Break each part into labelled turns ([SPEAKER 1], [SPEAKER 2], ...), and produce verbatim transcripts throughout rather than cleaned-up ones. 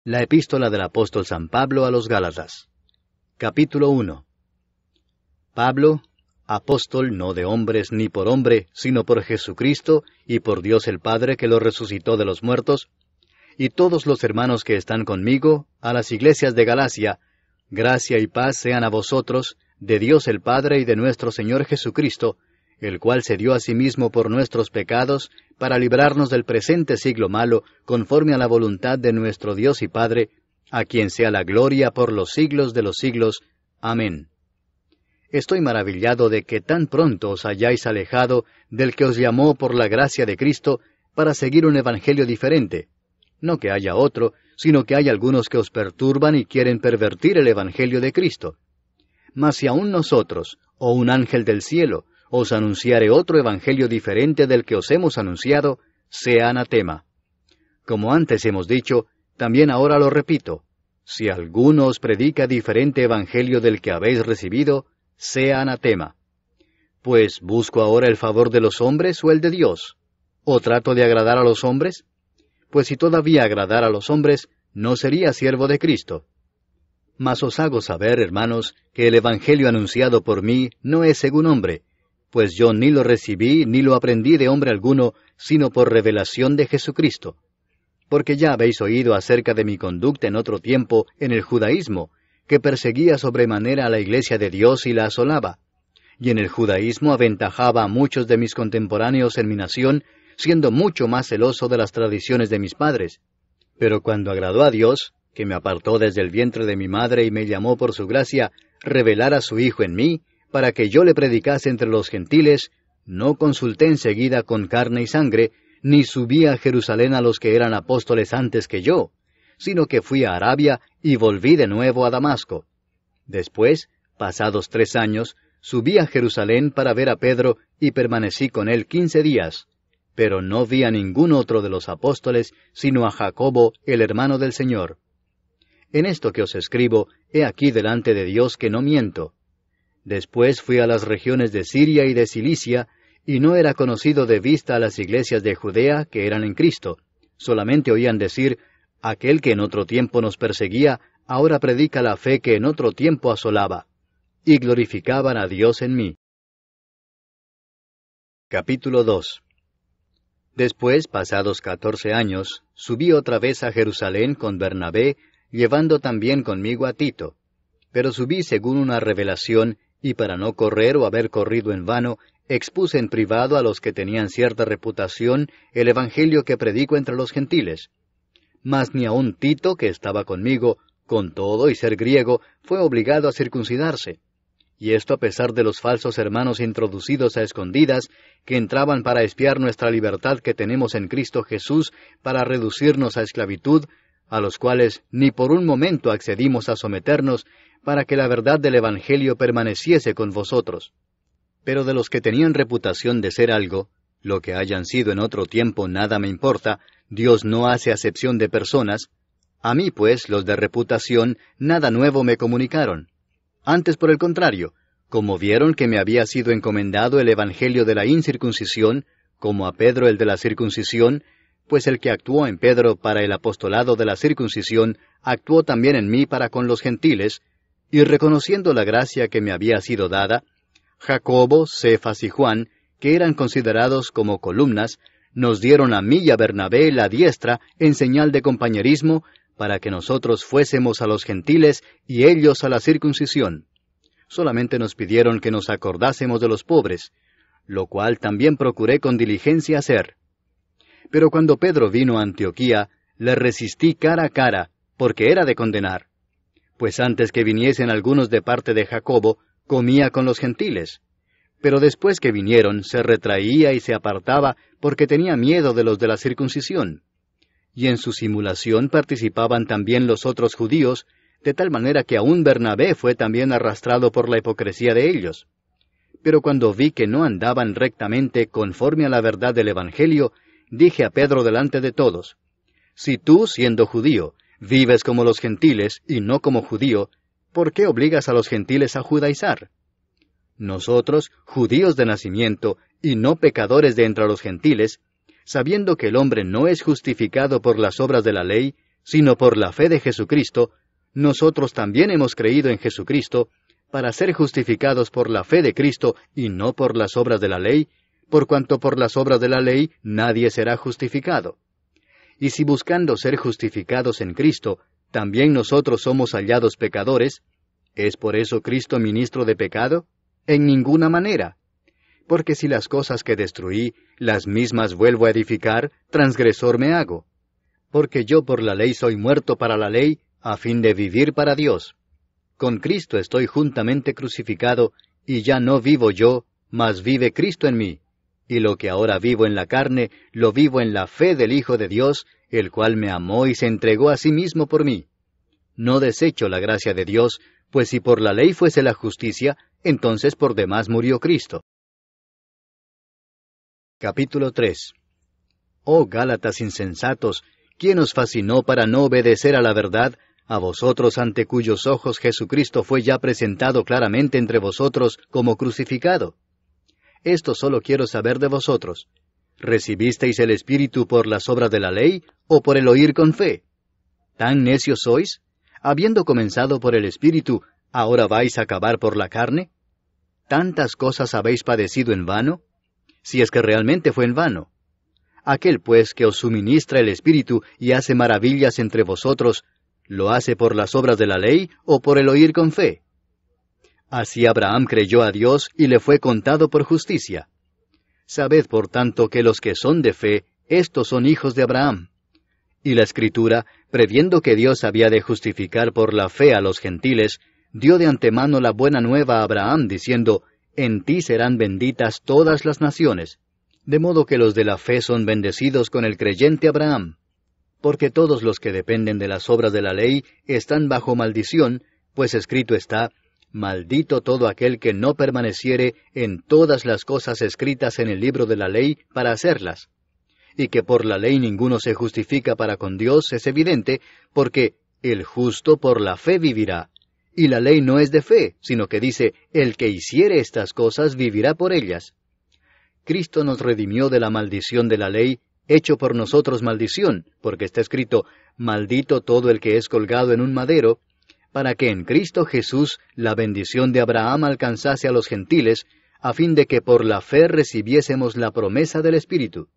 [SPEAKER 1] La epístola del apóstol San Pablo a los Gálatas. Capítulo uno. Pablo, apóstol no de hombres ni por hombre, sino por Jesucristo y por Dios el Padre que lo resucitó de los muertos, y todos los hermanos que están conmigo, a las iglesias de Galacia, gracia y paz sean a vosotros, de Dios el Padre y de nuestro Señor Jesucristo, el cual se dio a sí mismo por nuestros pecados, para librarnos del presente siglo malo, conforme a la voluntad de nuestro Dios y Padre, a quien sea la gloria por los siglos de los siglos. Amén. Estoy maravillado de que tan pronto os hayáis alejado del que os llamó por la gracia de Cristo, para seguir un evangelio diferente. No que haya otro, sino que hay algunos que os perturban y quieren pervertir el evangelio de Cristo. Mas si aún nosotros, o un ángel del cielo, os anunciare otro evangelio diferente del que os hemos anunciado, sea anatema. Como antes hemos dicho, también ahora lo repito, si alguno os predica diferente evangelio del que habéis recibido, sea anatema. Pues, ¿busco ahora el favor de los hombres o el de Dios? ¿O trato de agradar a los hombres? Pues si todavía agradara a los hombres, no sería siervo de Cristo. Mas os hago saber, hermanos, que el evangelio anunciado por mí no es según hombre, pues yo ni lo recibí ni lo aprendí de hombre alguno, sino por revelación de Jesucristo. Porque ya habéis oído acerca de mi conducta en otro tiempo en el judaísmo, que perseguía sobremanera a la iglesia de Dios y la asolaba. Y en el judaísmo aventajaba a muchos de mis contemporáneos en mi nación, siendo mucho más celoso de las tradiciones de mis padres. Pero cuando agradó a Dios, que me apartó desde el vientre de mi madre y me llamó por su gracia, revelar a su Hijo en mí, para que yo le predicase entre los gentiles, no consulté enseguida con carne y sangre, ni subí a Jerusalén a los que eran apóstoles antes que yo, sino que fui a Arabia y volví de nuevo a Damasco. Después, pasados tres años, subí a Jerusalén para ver a Pedro y permanecí con él quince días, pero no vi a ningún otro de los apóstoles, sino a Jacobo, el hermano del Señor. En esto que os escribo, he aquí delante de Dios que no miento. Después fui a las regiones de Siria y de Cilicia, y no era conocido de vista a las iglesias de Judea que eran en Cristo. Solamente oían decir, aquel que en otro tiempo nos perseguía, ahora predica la fe que en otro tiempo asolaba. Y glorificaban a Dios en mí. Capítulo dos. Después, pasados catorce años, subí otra vez a Jerusalén con Bernabé, llevando también conmigo a Tito. Pero subí según una revelación, y para no correr o haber corrido en vano, expuse en privado a los que tenían cierta reputación el evangelio que predico entre los gentiles. Mas ni aun Tito, que estaba conmigo, con todo y ser griego, fue obligado a circuncidarse. Y esto a pesar de los falsos hermanos introducidos a escondidas, que entraban para espiar nuestra libertad que tenemos en Cristo Jesús, para reducirnos a esclavitud, a los cuales ni por un momento accedimos a someternos, para que la verdad del Evangelio permaneciese con vosotros. Pero de los que tenían reputación de ser algo, lo que hayan sido en otro tiempo nada me importa, Dios no hace acepción de personas. A mí, pues, los de reputación, nada nuevo me comunicaron. Antes, por el contrario, como vieron que me había sido encomendado el Evangelio de la incircuncisión, como a Pedro el de la circuncisión, pues el que actuó en Pedro para el apostolado de la circuncisión, actuó también en mí para con los gentiles, y reconociendo la gracia que me había sido dada, Jacobo, Cefas y Juan, que eran considerados como columnas, nos dieron a mí y a Bernabé la diestra en señal de compañerismo, para que nosotros fuésemos a los gentiles y ellos a la circuncisión. Solamente nos pidieron que nos acordásemos de los pobres, lo cual también procuré con diligencia hacer. Pero cuando Pedro vino a Antioquía, le resistí cara a cara, porque era de condenar. Pues antes que viniesen algunos de parte de Jacobo, comía con los gentiles. Pero después que vinieron, se retraía y se apartaba, porque tenía miedo de los de la circuncisión. Y en su simulación participaban también los otros judíos, de tal manera que aún Bernabé fue también arrastrado por la hipocresía de ellos. Pero cuando vi que no andaban rectamente conforme a la verdad del Evangelio, dije a Pedro delante de todos, si tú, siendo judío, vives como los gentiles y no como judío, ¿por qué obligas a los gentiles a judaizar? Nosotros, judíos de nacimiento y no pecadores de entre los gentiles, sabiendo que el hombre no es justificado por las obras de la ley, sino por la fe de Jesucristo, nosotros también hemos creído en Jesucristo, para ser justificados por la fe de Cristo y no por las obras de la ley, por cuanto por las obras de la ley nadie será justificado. Y si buscando ser justificados en Cristo, también nosotros somos hallados pecadores, ¿es por eso Cristo ministro de pecado? En ninguna manera. Porque si las cosas que destruí, las mismas vuelvo a edificar, transgresor me hago. Porque yo por la ley soy muerto para la ley, a fin de vivir para Dios. Con Cristo estoy juntamente crucificado, y ya no vivo yo, mas vive Cristo en mí. Y lo que ahora vivo en la carne, lo vivo en la fe del Hijo de Dios, el cual me amó y se entregó a sí mismo por mí. No desecho la gracia de Dios, pues si por la ley fuese la justicia, entonces por demás murió Cristo. Capítulo tres. Oh Gálatas insensatos, ¿quién os fascinó para no obedecer a la verdad, a vosotros ante cuyos ojos Jesucristo fue ya presentado claramente entre vosotros como crucificado? Esto solo quiero saber de vosotros. ¿Recibisteis el Espíritu por las obras de la ley, o por el oír con fe? ¿Tan necios sois? Habiendo comenzado por el Espíritu, ¿ahora vais a acabar por la carne? ¿Tantas cosas habéis padecido en vano? Si es que realmente fue en vano. Aquel pues que os suministra el Espíritu y hace maravillas entre vosotros, ¿lo hace por las obras de la ley o por el oír con fe? Así Abraham creyó a Dios y le fue contado por justicia. Sabed por tanto que los que son de fe, estos son hijos de Abraham. Y la Escritura, previendo que Dios había de justificar por la fe a los gentiles, dio de antemano la buena nueva a Abraham, diciendo, en ti serán benditas todas las naciones. De modo que los de la fe son bendecidos con el creyente Abraham. Porque todos los que dependen de las obras de la ley están bajo maldición, pues escrito está, maldito todo aquel que no permaneciere en todas las cosas escritas en el libro de la ley para hacerlas. Y que por la ley ninguno se justifica para con Dios es evidente, porque el justo por la fe vivirá. Y la ley no es de fe, sino que dice, el que hiciere estas cosas vivirá por ellas. Cristo nos redimió de la maldición de la ley, hecho por nosotros maldición, porque está escrito, maldito todo el que es colgado en un madero, para que en Cristo Jesús la bendición de Abraham alcanzase a los gentiles, a fin de que por la fe recibiésemos la promesa del Espíritu.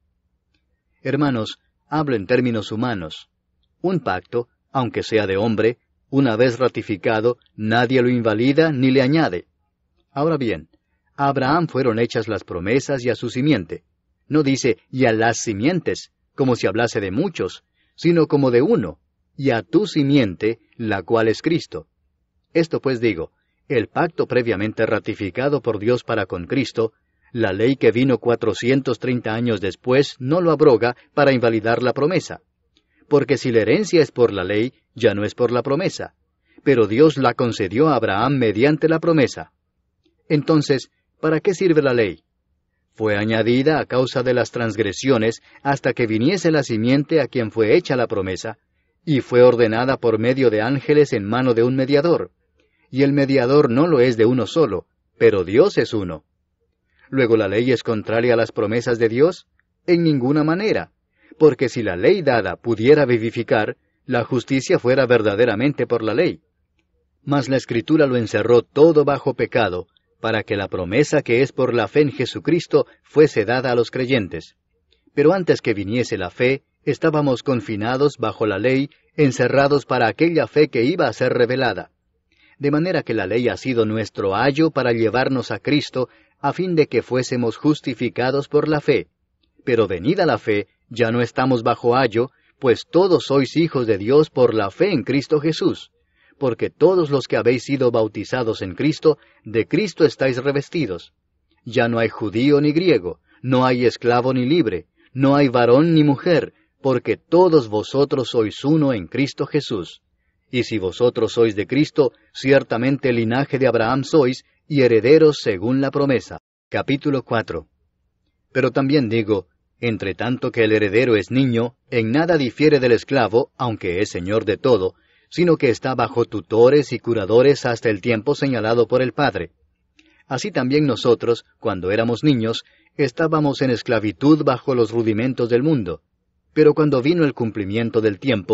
[SPEAKER 1] Hermanos, hablo en términos humanos. Un pacto, aunque sea de hombre, una vez ratificado, nadie lo invalida ni le añade. Ahora bien, a Abraham fueron hechas las promesas y a su simiente. No dice, y a las simientes, como si hablase de muchos, sino como de uno, y a tu simiente, la cual es Cristo. Esto pues digo, el pacto previamente ratificado por Dios para con Cristo, la ley que vino cuatrocientos treinta años después no lo abroga para invalidar la promesa. Porque si la herencia es por la ley, ya no es por la promesa. Pero Dios la concedió a Abraham mediante la promesa. Entonces, ¿para qué sirve la ley? Fue añadida a causa de las transgresiones hasta que viniese la simiente a quien fue hecha la promesa, y fue ordenada por medio de ángeles en mano de un mediador. Y el mediador no lo es de uno solo, pero Dios es uno. ¿Luego la ley es contraria a las promesas de Dios? En ninguna manera, porque si la ley dada pudiera vivificar, la justicia fuera verdaderamente por la ley. Mas la Escritura lo encerró todo bajo pecado, para que la promesa que es por la fe en Jesucristo fuese dada a los creyentes. Pero antes que viniese la fe, estábamos confinados bajo la ley, encerrados para aquella fe que iba a ser revelada. De manera que la ley ha sido nuestro ayo para llevarnos a Cristo, a fin de que fuésemos justificados por la fe. Pero venida la fe, ya no estamos bajo ayo, pues todos sois hijos de Dios por la fe en Cristo Jesús. Porque todos los que habéis sido bautizados en Cristo, de Cristo estáis revestidos. Ya no hay judío ni griego, no hay esclavo ni libre, no hay varón ni mujer, porque todos vosotros sois uno en Cristo Jesús. Y si vosotros sois de Cristo, ciertamente el linaje de Abraham sois, y herederos según la promesa. Capítulo cuatro. Pero también digo, entre tanto que el heredero es niño, en nada difiere del esclavo, aunque es señor de todo, sino que está bajo tutores y curadores hasta el tiempo señalado por el Padre. Así también nosotros, cuando éramos niños, estábamos en esclavitud bajo los rudimentos del mundo. Pero cuando vino el cumplimiento del tiempo,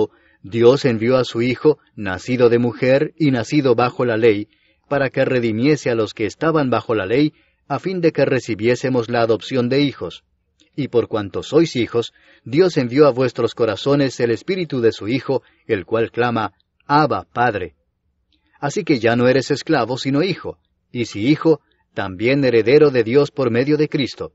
[SPEAKER 1] Dios envió a su Hijo, nacido de mujer y nacido bajo la ley, para que redimiese a los que estaban bajo la ley, a fin de que recibiésemos la adopción de hijos. Y por cuanto sois hijos, Dios envió a vuestros corazones el Espíritu de su Hijo, el cual clama, Abba, Padre. Así que ya no eres esclavo, sino hijo, y si hijo, también heredero de Dios por medio de Cristo.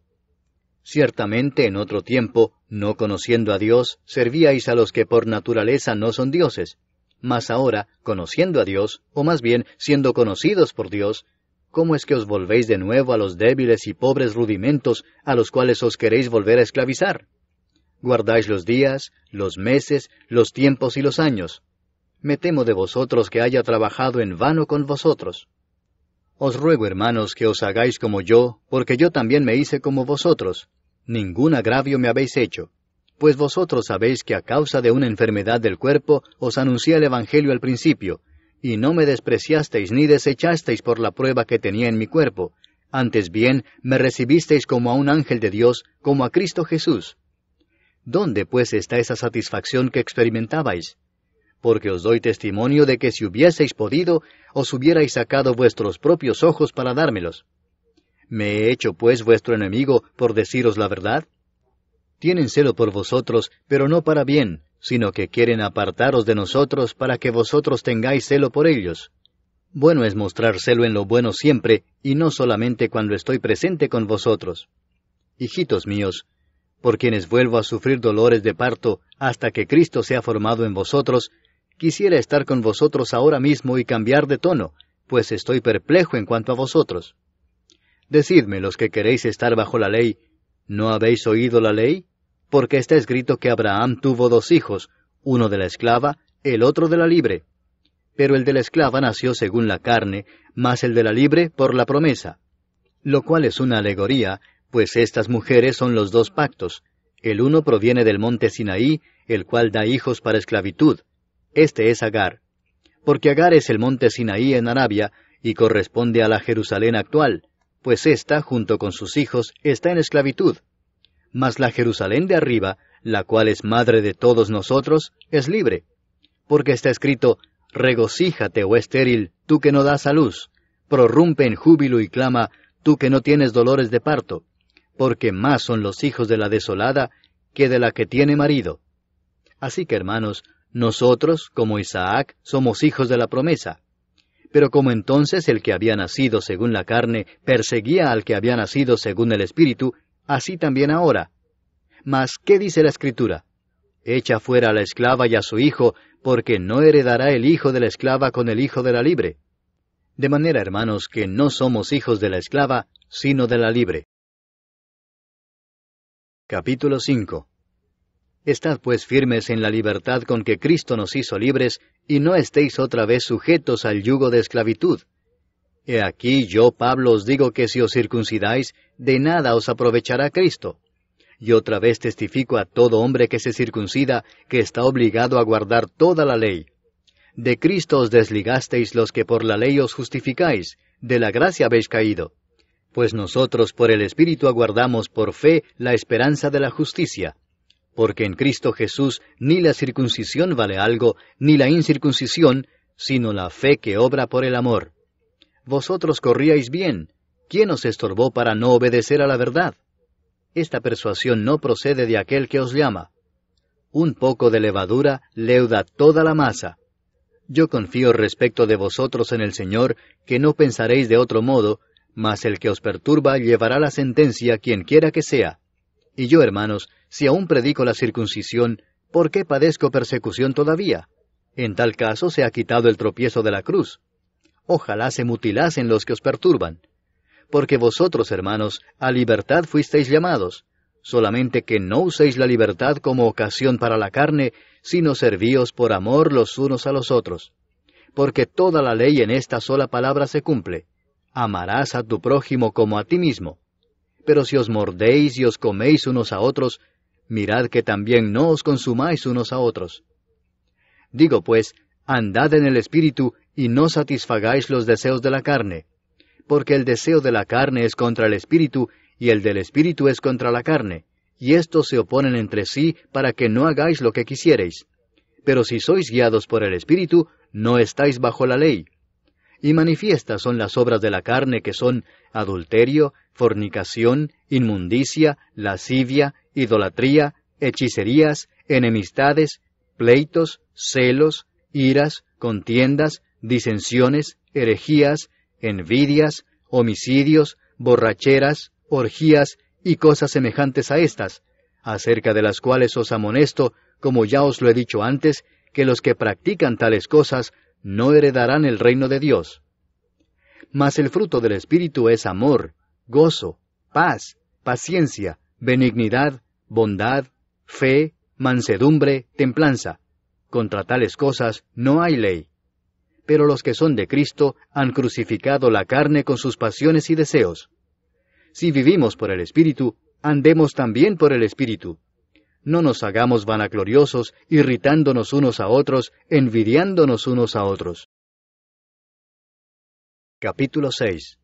[SPEAKER 1] Ciertamente en otro tiempo, no conociendo a Dios, servíais a los que por naturaleza no son dioses. Mas ahora, conociendo a Dios, o más bien siendo conocidos por Dios, ¿cómo es que os volvéis de nuevo a los débiles y pobres rudimentos a los cuales os queréis volver a esclavizar? Guardáis los días, los meses, los tiempos y los años. Me temo de vosotros que haya trabajado en vano con vosotros. Os ruego, hermanos, que os hagáis como yo, porque yo también me hice como vosotros. Ningún agravio me habéis hecho. Pues vosotros sabéis que a causa de una enfermedad del cuerpo os anuncié el Evangelio al principio, y no me despreciasteis ni desechasteis por la prueba que tenía en mi cuerpo. Antes bien, me recibisteis como a un ángel de Dios, como a Cristo Jesús. ¿Dónde, pues, está esa satisfacción que experimentabais? Porque os doy testimonio de que si hubieseis podido, os hubierais sacado vuestros propios ojos para dármelos. ¿Me he hecho, pues, vuestro enemigo por deciros la verdad? Tienen celo por vosotros, pero no para bien, sino que quieren apartaros de nosotros para que vosotros tengáis celo por ellos. Bueno es mostrar celo en lo bueno siempre, y no solamente cuando estoy presente con vosotros. Hijitos míos, por quienes vuelvo a sufrir dolores de parto hasta que Cristo sea formado en vosotros, quisiera estar con vosotros ahora mismo y cambiar de tono, pues estoy perplejo en cuanto a vosotros. Decidme, los que queréis estar bajo la ley, ¿no habéis oído la ley? Porque está escrito que Abraham tuvo dos hijos, uno de la esclava, el otro de la libre. Pero el de la esclava nació según la carne, mas el de la libre por la promesa. Lo cual es una alegoría, pues estas mujeres son los dos pactos. El uno proviene del monte Sinaí, el cual da hijos para esclavitud. Este es Agar. Porque Agar es el monte Sinaí en Arabia, y corresponde a la Jerusalén actual, pues ésta, junto con sus hijos, está en esclavitud. Mas la Jerusalén de arriba, la cual es madre de todos nosotros, es libre. Porque está escrito, regocíjate, oh estéril, tú que no das a luz, prorrumpe en júbilo y clama, tú que no tienes dolores de parto, porque más son los hijos de la desolada que de la que tiene marido. Así que, hermanos, nosotros, como Isaac, somos hijos de la promesa. Pero como entonces el que había nacido según la carne perseguía al que había nacido según el Espíritu, así también ahora. Mas, ¿qué dice la Escritura? Echa fuera a la esclava y a su hijo, porque no heredará el hijo de la esclava con el hijo de la libre. De manera, hermanos, que no somos hijos de la esclava, sino de la libre. Capítulo cinco. Estad pues firmes en la libertad con que Cristo nos hizo libres, y no estéis otra vez sujetos al yugo de esclavitud. He aquí yo, Pablo, os digo que si os circuncidáis, de nada os aprovechará Cristo. Y otra vez testifico a todo hombre que se circuncida, que está obligado a guardar toda la ley. De Cristo os desligasteis los que por la ley os justificáis, de la gracia habéis caído. Pues nosotros por el Espíritu aguardamos por fe la esperanza de la justicia. Porque en Cristo Jesús ni la circuncisión vale algo, ni la incircuncisión, sino la fe que obra por el amor. Vosotros corríais bien. ¿Quién os estorbó para no obedecer a la verdad? Esta persuasión no procede de aquel que os llama. Un poco de levadura leuda toda la masa. Yo confío respecto de vosotros en el Señor, que no pensaréis de otro modo, mas el que os perturba llevará la sentencia quien quiera que sea. Y yo, hermanos, si aún predico la circuncisión, ¿por qué padezco persecución todavía? En tal caso se ha quitado el tropiezo de la cruz. Ojalá se mutilasen los que os perturban. Porque vosotros, hermanos, a libertad fuisteis llamados, solamente que no uséis la libertad como ocasión para la carne, sino servíos por amor los unos a los otros. Porque toda la ley en esta sola palabra se cumple: amarás a tu prójimo como a ti mismo. Pero si os mordéis y os coméis unos a otros, mirad que también no os consumáis unos a otros. Digo pues, andad en el Espíritu, y no satisfagáis los deseos de la carne. Porque el deseo de la carne es contra el Espíritu, y el del Espíritu es contra la carne, y estos se oponen entre sí para que no hagáis lo que quisiereis. pero si sois guiados por el Espíritu, no estáis bajo la ley. Y manifiestas son las obras de la carne, que son adulterio, fornicación, inmundicia, lascivia, idolatría, hechicerías, enemistades, pleitos, celos, iras, contiendas, disensiones, herejías, envidias, homicidios, borracheras, orgías y cosas semejantes a estas, acerca de las cuales os amonesto, como ya os lo he dicho antes, que los que practican tales cosas no heredarán el reino de Dios. Mas el fruto del Espíritu es amor, gozo, paz, paciencia, benignidad, bondad, fe, mansedumbre, templanza. Contra tales cosas no hay ley. Pero los que son de Cristo han crucificado la carne con sus pasiones y deseos. Si vivimos por el Espíritu, andemos también por el Espíritu. No nos hagamos vanagloriosos, irritándonos unos a otros, envidiándonos unos a otros. Capítulo seis.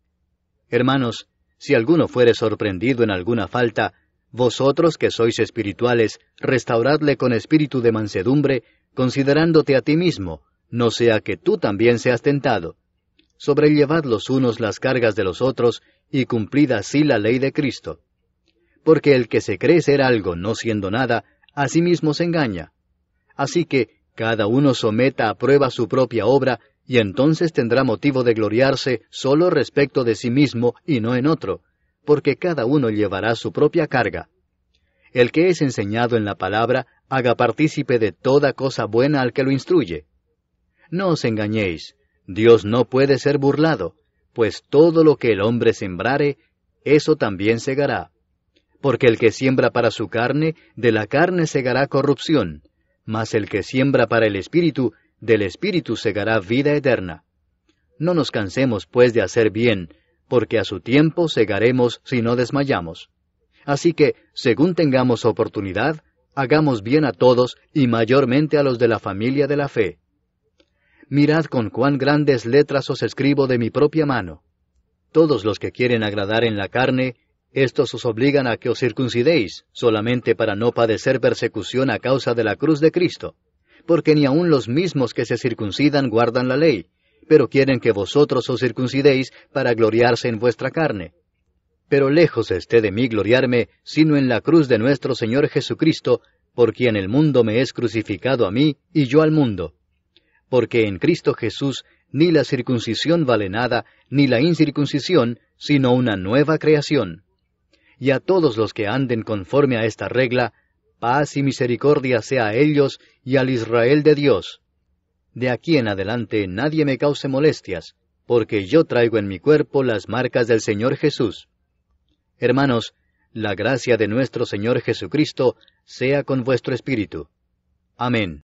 [SPEAKER 1] Hermanos, si alguno fuere sorprendido en alguna falta, vosotros que sois espirituales, restauradle con espíritu de mansedumbre, considerándote a ti mismo, no sea que tú también seas tentado. Sobrellevad los unos las cargas de los otros, y cumplid así la ley de Cristo. Porque el que se cree ser algo no siendo nada, a sí mismo se engaña. Así que cada uno someta a prueba su propia obra, y entonces tendrá motivo de gloriarse solo respecto de sí mismo y no en otro, porque cada uno llevará su propia carga. El que es enseñado en la palabra, haga partícipe de toda cosa buena al que lo instruye. No os engañéis, Dios no puede ser burlado, pues todo lo que el hombre sembrare, eso también segará. Porque el que siembra para su carne, de la carne segará corrupción, mas el que siembra para el Espíritu, del Espíritu segará vida eterna. No nos cansemos pues de hacer bien, porque a su tiempo segaremos si no desmayamos. Así que, según tengamos oportunidad, hagamos bien a todos y mayormente a los de la familia de la fe. Mirad con cuán grandes letras os escribo de mi propia mano. Todos los que quieren agradar en la carne, estos os obligan a que os circuncidéis, solamente para no padecer persecución a causa de la cruz de Cristo, porque ni aun los mismos que se circuncidan guardan la ley, pero quieren que vosotros os circuncidéis para gloriarse en vuestra carne. Pero lejos esté de mí gloriarme, sino en la cruz de nuestro Señor Jesucristo, por quien el mundo me es crucificado a mí, y yo al mundo. Porque en Cristo Jesús ni la circuncisión vale nada, ni la incircuncisión, sino una nueva creación. Y a todos los que anden conforme a esta regla, paz y misericordia sea a ellos y al Israel de Dios. De aquí en adelante nadie me cause molestias, porque yo traigo en mi cuerpo las marcas del Señor Jesús. Hermanos, la gracia de nuestro Señor Jesucristo sea con vuestro espíritu. Amén.